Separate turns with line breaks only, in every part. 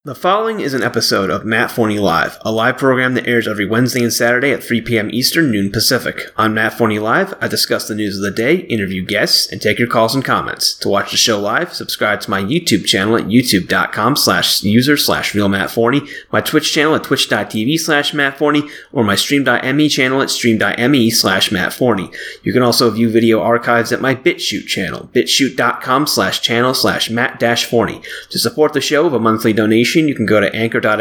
The following is an episode of Matt Forney Live, a live program that airs every Wednesday and Saturday at 3 p.m. Eastern, noon Pacific. On Matt Forney Live, I discuss the news of the day, interview guests, and take your calls and comments. To watch the show live, subscribe to my YouTube channel at youtube.com/user/realmattforney, my Twitch channel at twitch.tv/mattforney, or my stream.me channel at stream.me/mattforney. You can also view video archives at my BitChute channel, bitshoot.com/channel/matt-forney. To support the show with a monthly donation, you can go to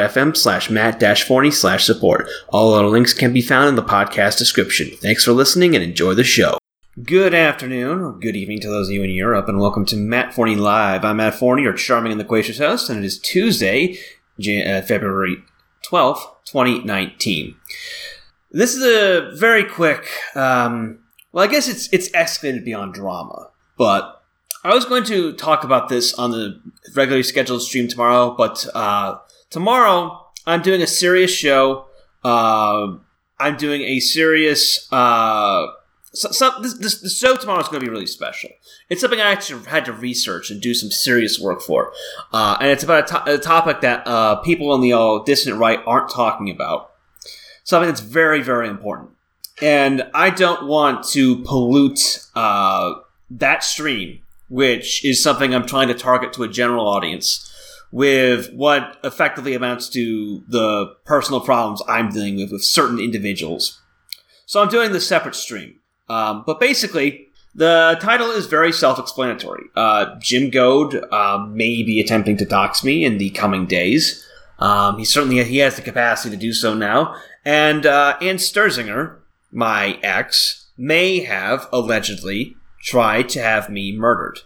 anchor.fm/matt-forney/support. All other links can be found in the podcast description. Thanks for listening and enjoy the show. Good afternoon, or good evening to those of you in Europe, and welcome to Matt Forney Live. I'm Matt Forney, your charming and loquacious host, and it is Tuesday, February 12th, 2019. This is a very quick, I guess it's escalated beyond drama, but I was going to talk about this on the regularly scheduled stream tomorrow, but tomorrow I'm doing a serious show. I'm doing a serious... the show tomorrow is going to be really special. It's something I actually had to research and do some serious work for. And it's about a topic that people on the distant right aren't talking about. Something that's very, very important. And I don't want to pollute that stream, which is something I'm trying to target to a general audience, with what effectively amounts to the personal problems I'm dealing with certain individuals. So I'm doing this separate stream. But basically, the title is very self-explanatory. Jim Goad may be attempting to dox me in the coming days. He has the capacity to do so now. And Ann Sturzinger, my ex, may have allegedly tried to have me murdered.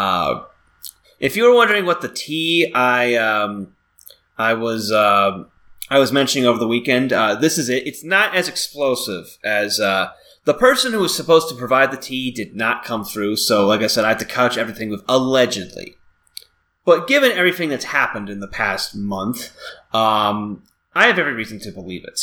If you were wondering what the tea I was mentioning over the weekend, this is it. It's not as explosive as the person who was supposed to provide the tea did not come through. So, like I said, I had to couch everything with allegedly. But given everything that's happened in the past month, I have every reason to believe it.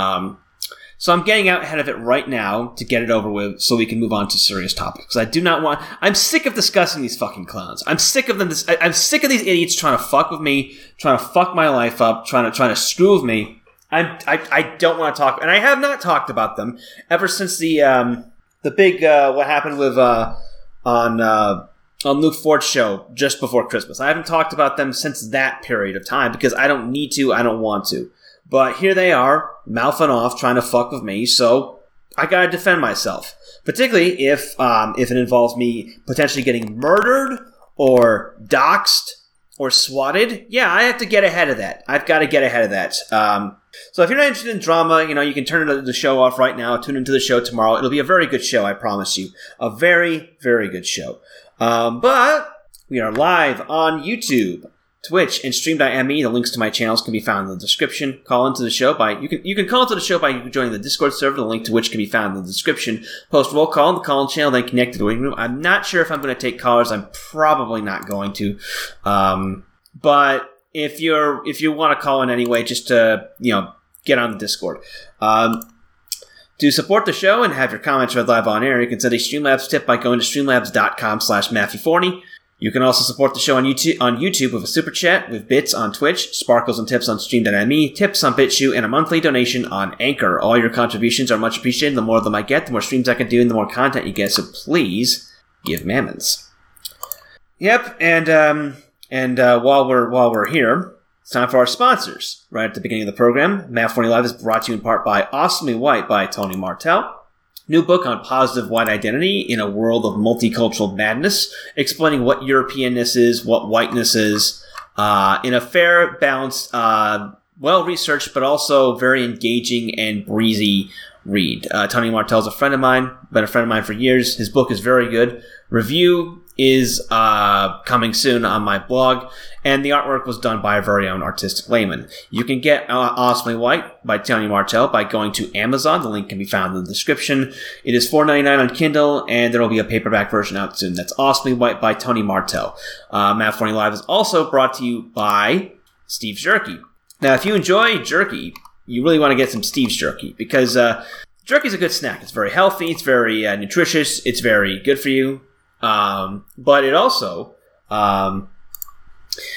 So I'm getting out ahead of it right now to get it over with so we can move on to serious topics. I'm sick of discussing these fucking clowns. I'm sick of them. I'm sick of these idiots trying to fuck with me, trying to fuck my life up, trying to screw with me. I don't want to talk, and I have not talked about them ever since the big, what happened with, on Luke Ford's show just before Christmas. I haven't talked about them since that period of time because I don't need to, I don't want to. But here they are, mouthing off, trying to fuck with me, so I gotta defend myself. Particularly if it involves me potentially getting murdered, or doxxed, or swatted. Yeah, I have to get ahead of that. I've got to get ahead of that. So if you're not interested in drama, you can turn the show off right now, tune into the show tomorrow. It'll be a very good show, I promise you. A very, very good show. But we are live on YouTube, Twitch, and stream.me. The links to my channels can be found in the description. Call into the show by you can call into the show by joining the Discord server, the link to which can be found in the description. Post roll call in the call-in channel, then connect to the waiting room. I'm not sure if I'm going to take callers. I'm probably not going to. But if you want to call in anyway, just to get on the Discord. To support the show and have your comments read live on air, you can send a Streamlabs tip by going to streamlabs.com/MatthewForney. You can also support the show on YouTube with a super chat, with bits on Twitch, sparkles and tips on stream.me, tips on BitChute, and a monthly donation on Anchor. All your contributions are much appreciated. The more of them I get, the more streams I can do, and the more content you get. So please give mammons. Yep, and while we're here, it's time for our sponsors. Right at the beginning of the program, Matt Forney Live is brought to you in part by Awesomely White by Tony Martell. New book on positive white identity in a world of multicultural madness, explaining what Europeanness is, what whiteness is, in a fair, balanced, well-researched, but also very engaging and breezy read. Tony Martell's a friend of mine, been a friend of mine for years. His book is very good. Review is coming soon on my blog, and the artwork was done by a very own artistic layman. You can get Awesomely White by Tony Martell by going to Amazon. The link can be found in the description. It is $4.99 on Kindle, and there will be a paperback version out soon. That's Awesomely White by Tony Martell. Matt Forney Live is also brought to you by Steve's Jerky. Now, if you enjoy jerky, you really want to get some Steve's Jerky, because jerky is a good snack. It's very healthy, it's very nutritious, it's very good for you. But it also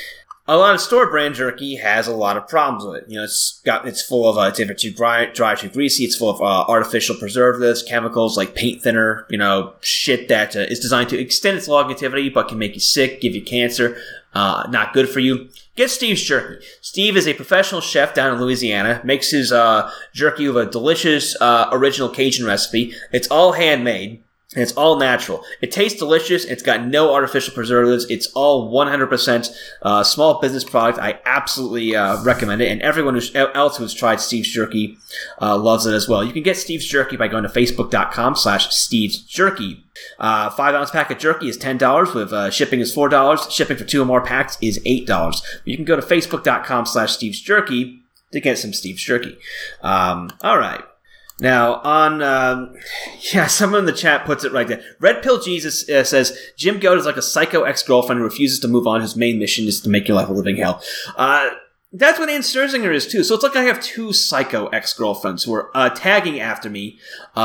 a lot of store brand jerky has a lot of problems with it. It's full of it's either too dry, too greasy. It's full of artificial preservatives, chemicals like paint thinner. Shit that is designed to extend its longevity but can make you sick, give you cancer. Not good for you. Get Steve's Jerky. Steve is a professional chef down in Louisiana. Makes his jerky with a delicious original Cajun recipe. It's all handmade. And it's all natural. It tastes delicious. It's got no artificial preservatives. It's all 100% small business product. I absolutely recommend it. And everyone else who's tried Steve's Jerky loves it as well. You can get Steve's Jerky by going to facebook.com/Steve's Jerky. 5-ounce pack of jerky is $10 with shipping is $4. Shipping for 2 or more packs is $8. You can go to facebook.com/Steve's Jerky to get some Steve's Jerky. All right. Now, someone in the chat puts it right there. Red Pill Jesus says, Jim Goat is like a psycho ex-girlfriend who refuses to move on, whose main mission is to make your life a living hell. That's what Ann Sturzinger is, too. So it's like I have 2 psycho ex-girlfriends who are tagging after me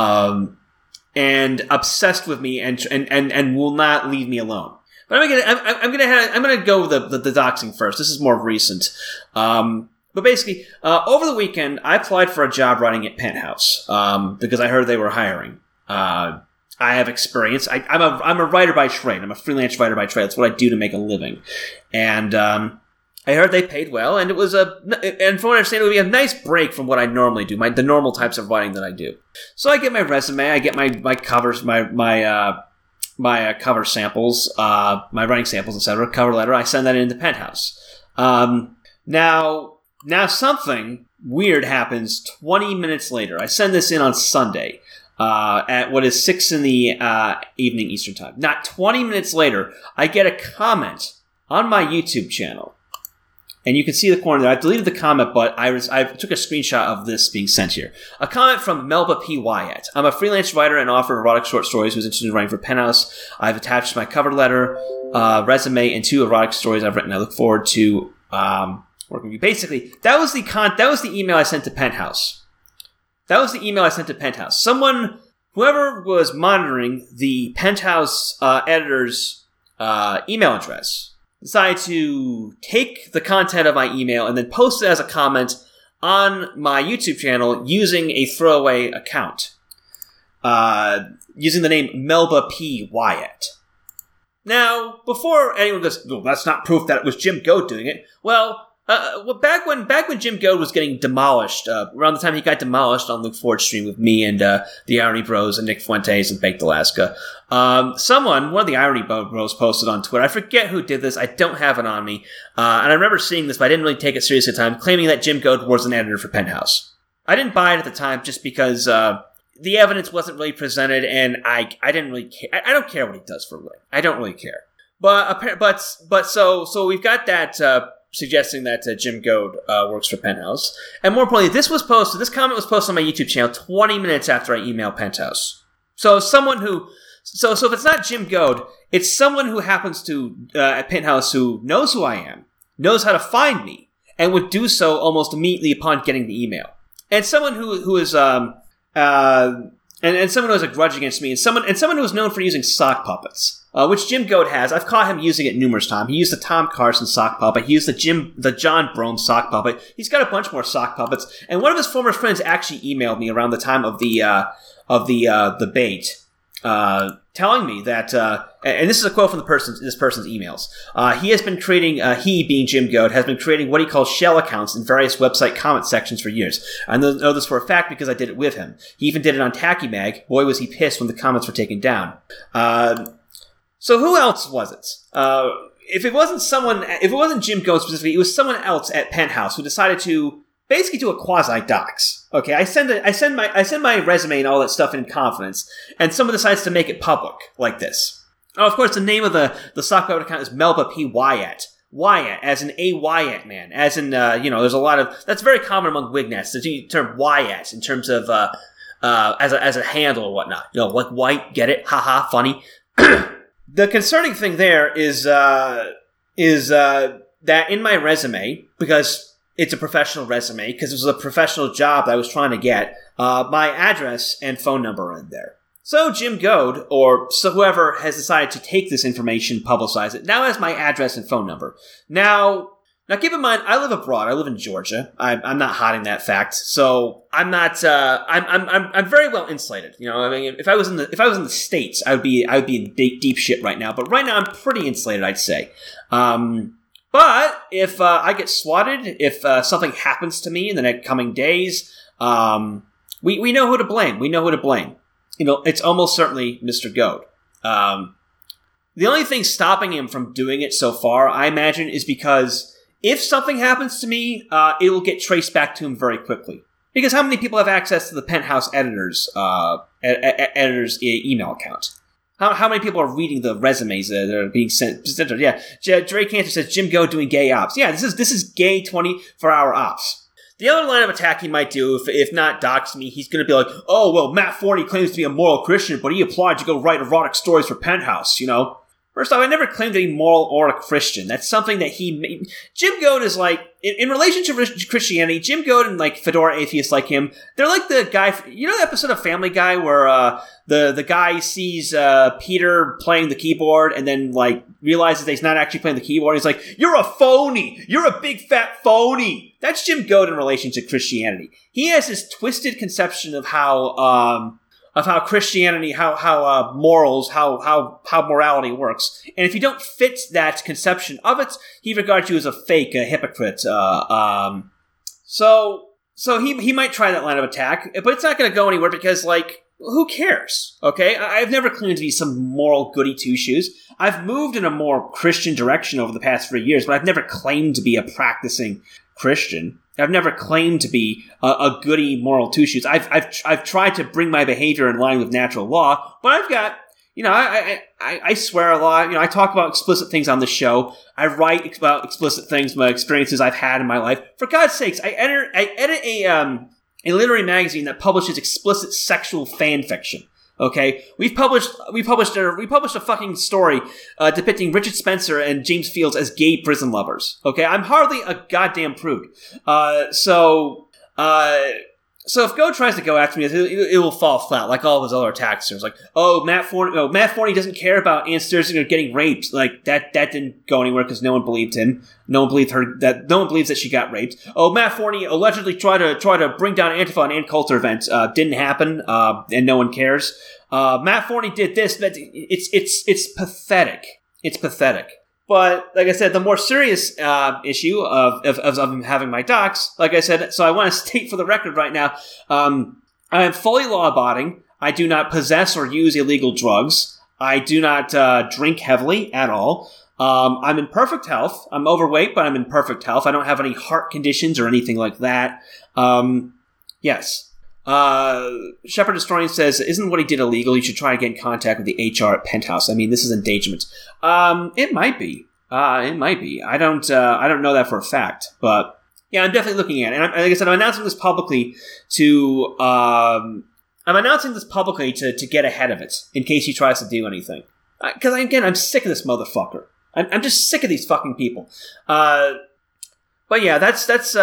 and obsessed with me and will not leave me alone. But I'm gonna go with the doxing first. This is more recent. But basically, over the weekend, I applied for a job writing at Penthouse because I heard they were hiring. I have experience. I'm a writer by trade. I'm a freelance writer by trade. That's what I do to make a living. And I heard they paid well, and and from what I understand, it would be a nice break from what I normally do, the normal types of writing that I do. So I get my resume, I get my covers, my cover samples, my writing samples, etc., cover letter. I send that into Penthouse. Now something weird happens 20 minutes later. I send this in on Sunday at what is 6 in the evening Eastern Time. Not 20 minutes later, I get a comment on my YouTube channel. And you can see the corner there. I deleted the comment, but I took a screenshot of this being sent here. A comment from Melba P. Wyatt. I'm a freelance writer and author of erotic short stories who's interested in writing for Penthouse. I've attached my cover letter, resume, and 2 erotic stories I've written. I look forward to working with you. Basically, that was the email I sent to Penthouse. Whoever was monitoring the Penthouse editor's email address, decided to take the content of my email and then post it as a comment on my YouTube channel using a throwaway account, using the name Melba P. Wyatt. Now, before anyone goes, well, that's not proof that it was Jim Goat doing it. Well, back when Jim Goat was getting demolished, around the time he got demolished on Luke Ford stream with me and the Irony Bros and Nick Fuentes and Baked Alaska, one of the Irony Bros posted on Twitter. I forget who did this. I don't have it on me, and I remember seeing this, but I didn't really take it seriously at the time, claiming that Jim Goat was an editor for Penthouse. I didn't buy it at the time just because the evidence wasn't really presented, and I didn't really care. I don't care what he does for a living. I don't really care. But so we've got that. Suggesting that Jim Goad works for Penthouse. And more importantly, this comment was posted on my YouTube channel 20 minutes after I emailed Penthouse. So if it's not Jim Goad, it's someone who happens to, at Penthouse, who knows who I am, knows how to find me, and would do so almost immediately upon getting the email. And someone who is, and someone who has a grudge against me, and someone who is known for using sock puppets. Which Jim Goat has. I've caught him using it numerous times. He used the Tom Carson sock puppet. He used the John Brome sock puppet. He's got a bunch more sock puppets. And one of his former friends actually emailed me around the time of the bait, telling me that, and this is a quote from this person's emails. He has been creating, he being Jim Goat, has been creating what he calls shell accounts in various website comment sections for years. I know this for a fact because I did it with him. He even did it on Tacky Mag. Boy, was he pissed when the comments were taken down. So who else was it? If it wasn't Jim Goat specifically, it was someone else at Penthouse who decided to basically do a quasi-dox. Okay, I send my resume and all that stuff in confidence, and someone decides to make it public like this. Oh, of course, the name of the sock puppet account is Melba P. Wyatt. Wyatt, as in a Wyatt man, as in there's a lot of that's very common among Wignets. The term Wyatt in terms of as a handle or whatnot. Like white, get it? Haha, funny. The concerning thing there is that in my resume, because it's a professional resume, because it was a professional job that I was trying to get, my address and phone number are in there. So Jim Goad, or whoever has decided to take this information, publicize it, now has my address and phone number. Now, Now, keep in mind, I live abroad. I live in Georgia. I'm not hiding that fact. So I'm not. I'm very well insulated. You know, I mean, if I was in the States, I would be in deep shit right now. But right now, I'm pretty insulated, I'd say. But if I get swatted, if something happens to me in the next coming days, we know who to blame. We know who to blame. You know, it's almost certainly Mr. Goad. The only thing stopping him from doing it so far, I imagine, is because if something happens to me, it will get traced back to him very quickly. Because how many people have access to the Penthouse editor's email account? How many people are reading the resumes that are being sent? Yeah, Dre Cantor says Jim Goad doing gay ops. Yeah, this is gay 24-hour ops. The other line of attack he might do, if not dox me, he's going to be like, oh, well, Matt Forney claims to be a moral Christian, but he applied to go write erotic stories for Penthouse, you know? First off, I never claimed to be moral or a Christian. That's something that he made. Jim Goad is like, in relation to Christianity, Jim Goad and like fedora atheists like him, they're like the guy, you know the episode of Family Guy where the guy sees Peter playing the keyboard and then like realizes that he's not actually playing the keyboard. He's like, you're a phony! You're a big fat phony! That's Jim Goad in relation to Christianity. He has this twisted conception of how Christianity, how morals, how morality works. And if you don't fit that conception of it, he regards you as a fake, a hypocrite. So he might try that line of attack, but it's not going to go anywhere because, like, who cares? Okay? I've never claimed to be some moral goody two-shoes. I've moved in a more Christian direction over the past 3 years, but I've never claimed to be a practicing Christian. I've never claimed to be a goody moral two-shoes. I've tried to bring my behavior in line with natural law, but I've got, you know, I swear a lot. You know, I talk about explicit things on the show. I write about explicit things, my experiences I've had in my life. For God's sakes, I edit a literary magazine that publishes explicit sexual fan fiction. Okay, we published a fucking story depicting Richard Spencer and James Fields as gay prison lovers. Okay, I'm hardly a goddamn prude. So if Goad tries to go after me, it will fall flat, like all of his other attacks. It's like, Matt Forney doesn't care about Ann Sturzinger getting raped. Like that didn't go anywhere because no one believed him. No one believed her. No one believes that she got raped. Oh, Matt Forney allegedly tried to bring down Antifa at an Ann Coulter event. Didn't happen. And no one cares. Matt Forney did this. But it's pathetic. It's pathetic. But, like I said, the more serious issue of him having my docs, like I said, so I want to state for the record right now, I am fully law-abiding. I do not possess or use illegal drugs. I do not drink heavily at all. I'm in perfect health. I'm overweight, but I'm in perfect health. I don't have any heart conditions or anything like that. Yes. Shepherd Historian says, isn't what he did illegal? You should try to get in contact with the HR at Penthouse. I mean, this is endangerment. It might be. It might be. I don't know that for a fact, but yeah, I'm definitely looking at it. And like I said, I'm announcing this publicly to get ahead of it in case he tries to do anything. Because again, I'm sick of this motherfucker. I'm just sick of these fucking people. But yeah, that's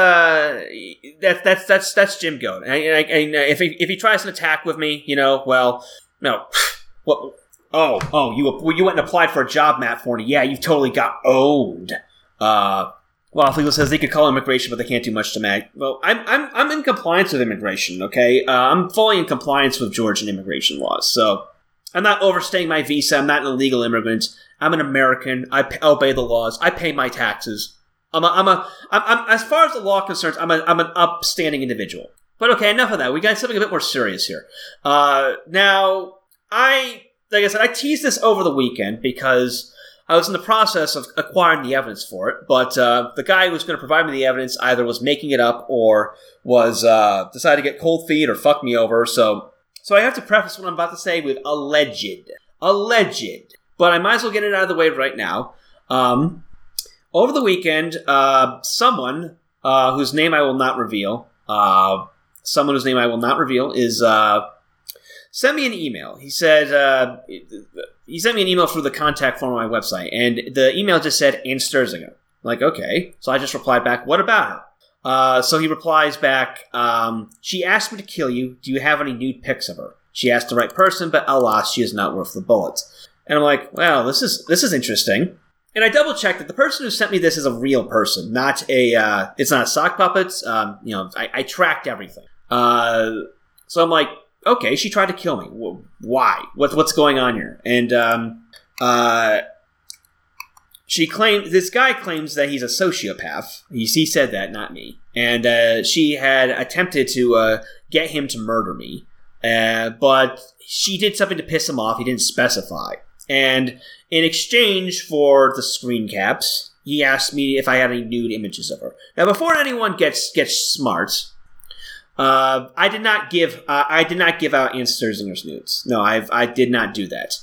Jim Goad. And if he tries an attack with me, you know, well, no, what? You went and applied for a job, Matt Forney. Yeah, you totally got owned. Well, Legal says they could call immigration, but they can't do much to Matt. Well, I'm in compliance with immigration. Okay, I'm fully in compliance with Georgian immigration laws. So I'm not overstaying my visa. I'm not an illegal immigrant. I'm an American. I obey the laws. I pay my taxes. I'm as far as the law concerns, I'm an upstanding individual. But okay, enough of that. We got something a bit more serious here. Now, like I said, I teased this over the weekend because I was in the process of acquiring the evidence for it, but the guy who was going to provide me the evidence either was making it up or was decided to get cold feet or fuck me over. So I have to preface what I'm about to say with alleged. But I might as well get it out of the way right now. Over the weekend, someone whose name I will not reveal, is sent me an email. He said he sent me an email through the contact form on my website, and the email just said Ann Sturzinger. Like, okay, so I just replied back, "What about her?" So he replies back, "She asked me to kill you. Do you have any nude pics of her? She asked the right person, but alas, she is not worth the bullet." And I'm like, well, this is interesting. And I double checked that the person who sent me this is a real person, not it's not a sock puppet. I tracked everything. So I'm like, okay, she tried to kill me. Why? What's going on here? And this guy claims that he's a sociopath. He said that, not me. And she had attempted to get him to murder me. But she did something to piss him off. He didn't specify. And in exchange for the screen caps, he asked me if I had any nude images of her. Now, before anyone gets smart, I did not give out Ann Sterzinger's nudes. No, I did not do that.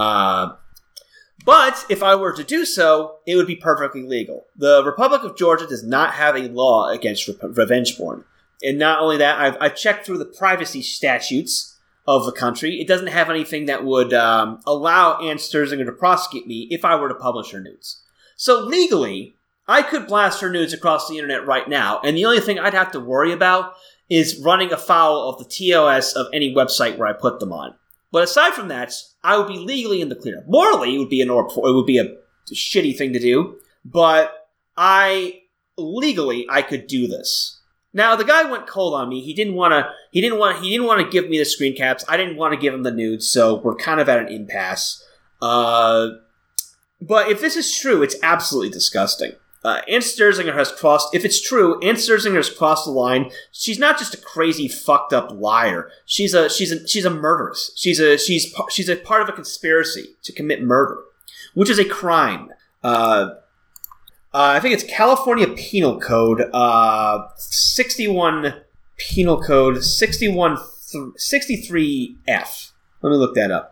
But if I were to do so, it would be perfectly legal. The Republic of Georgia does not have a law against revenge porn. And not only that, I've checked through the privacy statutes of the country. It doesn't have anything that would allow Ann Sterzinger to prosecute me if I were to publish her nudes. So legally, I could blast her nudes across the internet right now, and the only thing I'd have to worry about is running afoul of the TOS of any website where I put them on. But aside from that, I would be legally in the clear. Morally, it would be a shitty thing to do, but legally I could do this. Now the guy went cold on me. He didn't want to give me the screen caps. I didn't want to give him the nudes, so we're kind of at an impasse. But if this is true, it's absolutely disgusting. Ann Sterzinger has crossed. If it's true, Ann Sterzinger has crossed the line. She's not just a crazy, fucked up liar. She's a murderess. She's a part of a conspiracy to commit murder, which is a crime. I think it's California Penal Code 63F. Let me look that up.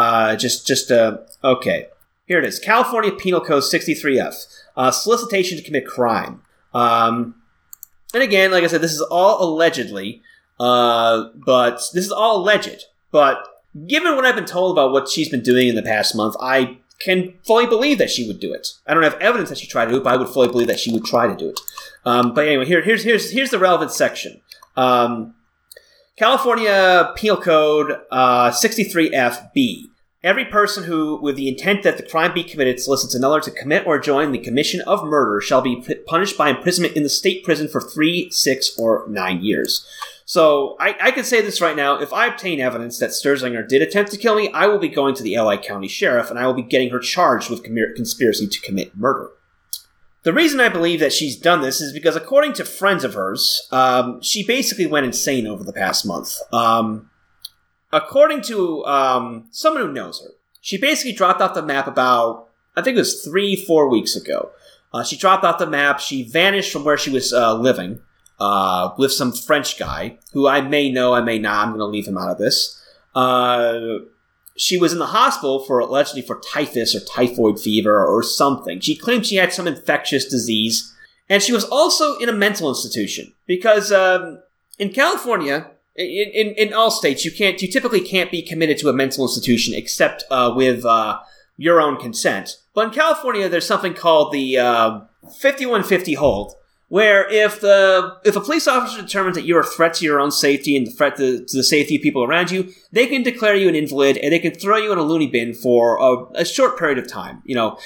Okay. Here it is. California Penal Code 63F. Solicitation to commit crime. And again, like I said, this is all allegedly. But given what I've been told about what she's been doing in the past month, I can fully believe that she would do it. I don't have evidence that she tried to do it, but I would fully believe that she would try to do it. But anyway, here's the relevant section. California Penal Code 63FB. Every person who, with the intent that the crime be committed, solicits another to commit or join the commission of murder shall be punished by imprisonment in the state prison for 3, 6, or 9 years. So, I can say this right now. If I obtain evidence that Sterzinger did attempt to kill me, I will be going to the LA County Sheriff, and I will be getting her charged with conspiracy to commit murder. The reason I believe that she's done this is because, according to friends of hers, she basically went insane over the past month. According to someone who knows her, she basically dropped off the map about, I think it was 3-4 weeks ago. She dropped off the map. She vanished from where she was living with some French guy, who I may know, I may not. I'm going to leave him out of this. She was in the hospital allegedly for typhus or typhoid fever or something. She claimed she had some infectious disease. And she was also in a mental institution. Because in California, in all states, you typically can't be committed to a mental institution except with your own consent. But in California, there's something called the 5150 hold, where if a police officer determines that you're a threat to your own safety and the threat to the safety of people around you, they can declare you an invalid and they can throw you in a loony bin for a short period of time.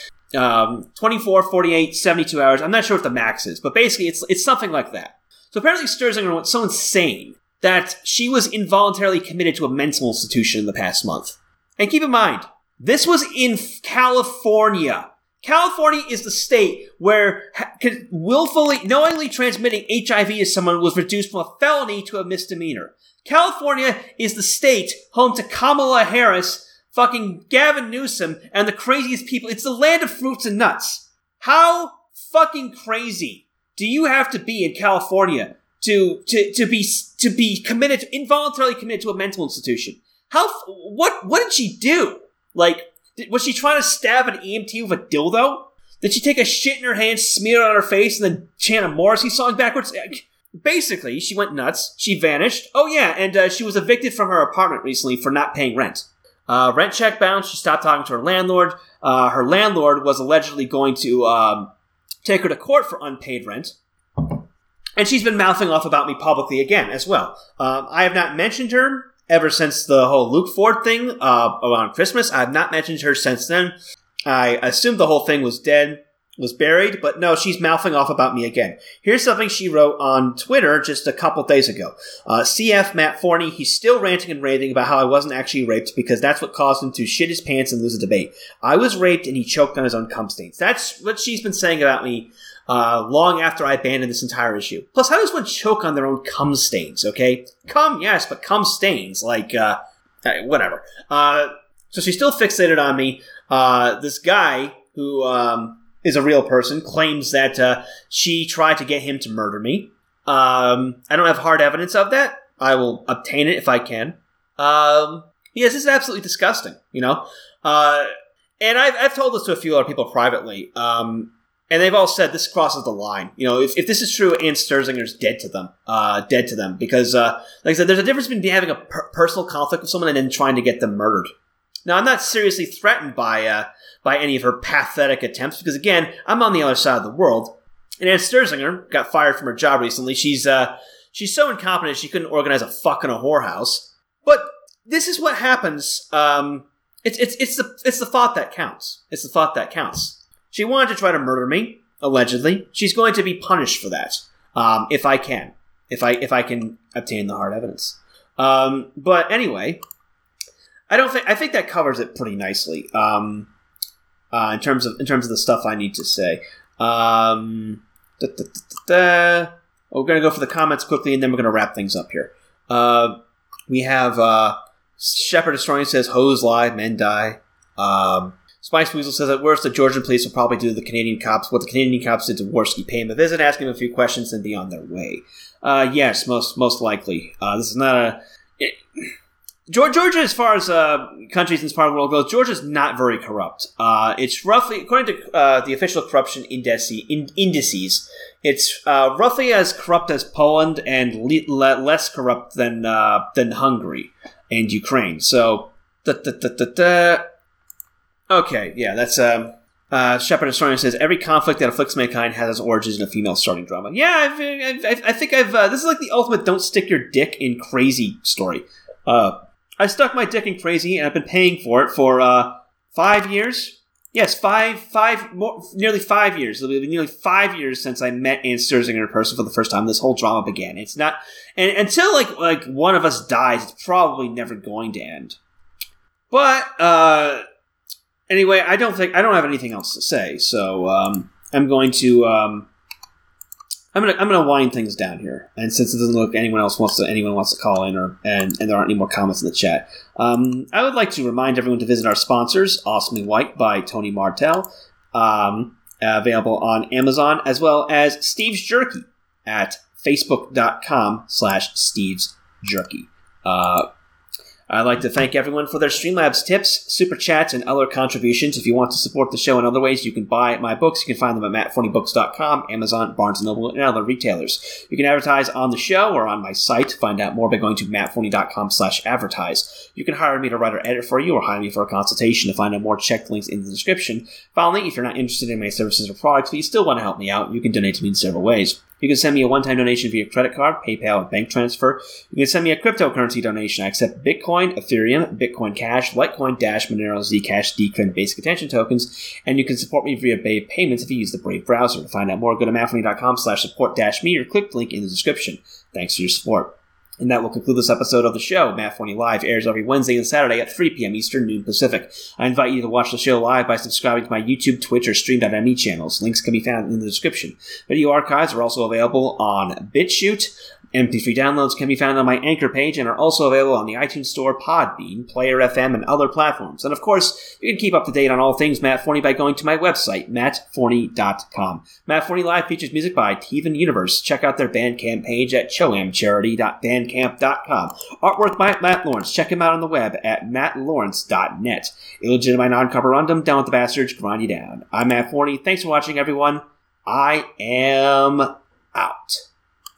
24, 48, 72 hours. I'm not sure what the max is, but basically it's something like that. So apparently Sterzinger went so insane that she was involuntarily committed to a mental institution in the past month. And keep in mind, this was in California. California is the state where knowingly transmitting HIV to someone was reduced from a felony to a misdemeanor. California is the state home to Kamala Harris, fucking Gavin Newsom, and the craziest people. It's the land of fruits and nuts. How fucking crazy do you have to be in California to be involuntarily committed to a mental institution? What did she do? Was she trying to stab an EMT with a dildo? Did she take a shit in her hand, smear it on her face, and then chant a Morrissey song backwards? Basically, she went nuts. She vanished. Oh yeah, and she was evicted from her apartment recently for not paying rent. Rent check bounced. She stopped talking to her landlord. Her landlord was allegedly going to take her to court for unpaid rent. And she's been mouthing off about me publicly again as well. I have not mentioned her ever since the whole Luke Ford thing around Christmas. I have not mentioned her since then. I assumed the whole thing was dead, was buried, but no, she's mouthing off about me again. Here's something she wrote on Twitter just a couple days ago. CF Matt Forney, he's still ranting and raving about how I wasn't actually raped because that's what caused him to shit his pants and lose a debate. I was raped and he choked on his own cum stains. That's what she's been saying about me long after I abandoned this entire issue. Plus, how does one choke on their own cum stains, okay? Cum, yes, but cum stains, whatever. So she's still fixated on me. This guy who is a real person claims that she tried to get him to murder me. I don't have hard evidence of that. I will obtain it if I can. Yes, this is absolutely disgusting, you know? And I've told this to a few other people privately, and they've all said this crosses the line. You know, if this is true, Ann Sterzinger's dead to them. Because, like I said, there's a difference between having a personal conflict with someone and then trying to get them murdered. Now, I'm not seriously threatened by any of her pathetic attempts, because again, I'm on the other side of the world. And Ann Sterzinger got fired from her job recently. She's so incompetent she couldn't organize a fuck in a whorehouse. But this is what happens. It's the thought that counts. It's the thought that counts. She wanted to try to murder me, allegedly. She's going to be punished for that, if I can obtain the hard evidence. But anyway, I think that covers it pretty nicely. In terms of the stuff I need to say. We're going to go for the comments quickly, and then we're going to wrap things up here. We have Shepherd Historian says, "Hoes lie, men die." Spice Weasel says, "At worst, the Georgian police will probably do the Canadian cops what the Canadian cops did to Worski, pay him a visit, ask him a few questions, and be on their way." Yes, most likely. This is not a... Georgia, as far as countries in this part of the world goes, Georgia's not very corrupt. It's roughly, according to the official corruption indices, it's roughly as corrupt as Poland and less corrupt than Hungary and Ukraine. So, okay, yeah, that's Shepherd Historian says, "Every conflict that afflicts mankind has its origins in a female starting drama." Yeah, I think this is like the ultimate "don't stick your dick in crazy" story. I stuck my dick in crazy, and I've been paying for it for 5 years. Yes, nearly 5 years. It'll be nearly 5 years since I met Ann Sterzinger in person for the first time. This whole drama began. It's not, and until like one of us dies, it's probably never going to end. But anyway, I don't have anything else to say, so I'm going to. I'm gonna wind things down here, and since it doesn't look anyone wants to call in, and there aren't any more comments in the chat, I would like to remind everyone to visit our sponsors, Awesomely White by Tony Martell, available on Amazon, as well as Steve's Jerky at facebook.com/Steve's Jerky. I'd like to thank everyone for their Streamlabs tips, super chats, and other contributions. If you want to support the show in other ways, you can buy my books. You can find them at mattforneybooks.com, Amazon, Barnes & Noble, and other retailers. You can advertise on the show or on my site. Find out more by going to mattforney.com/advertise. You can hire me to write or edit for you, or hire me for a consultation. To find out more, check the links in the description. Finally, if you're not interested in my services or products, but you still want to help me out, you can donate to me in several ways. You can send me a one-time donation via credit card, PayPal, and bank transfer. You can send me a cryptocurrency donation. I accept Bitcoin, Ethereum, Bitcoin Cash, Litecoin, Dash, Monero, Zcash, Decred, and Basic Attention tokens. And you can support me via Brave Payments if you use the Brave browser. To find out more, go to mattforney.com/support-me or click the link in the description. Thanks for your support. And that will conclude this episode of the show. Matt Forney Live airs every Wednesday and Saturday at 3 p.m. Eastern, noon Pacific. I invite you to watch the show live by subscribing to my YouTube, Twitch, or Stream.me channels. Links can be found in the description. Video archives are also available on BitChute. MP3 downloads can be found on my Anchor page and are also available on the iTunes Store, Podbean, Player FM, and other platforms. And of course, you can keep up to date on all things Matt Forney by going to my website, mattforney.com. Matt Forney Live features music by Teven Universe. Check out their Bandcamp page at choamcharity.bandcamp.com. Artwork by Matt Lawrence. Check him out on the web at mattlawrence.net. Illegitimate non-carborundum, down with the bastards, grind you down. I'm Matt Forney. Thanks for watching, everyone. I am out.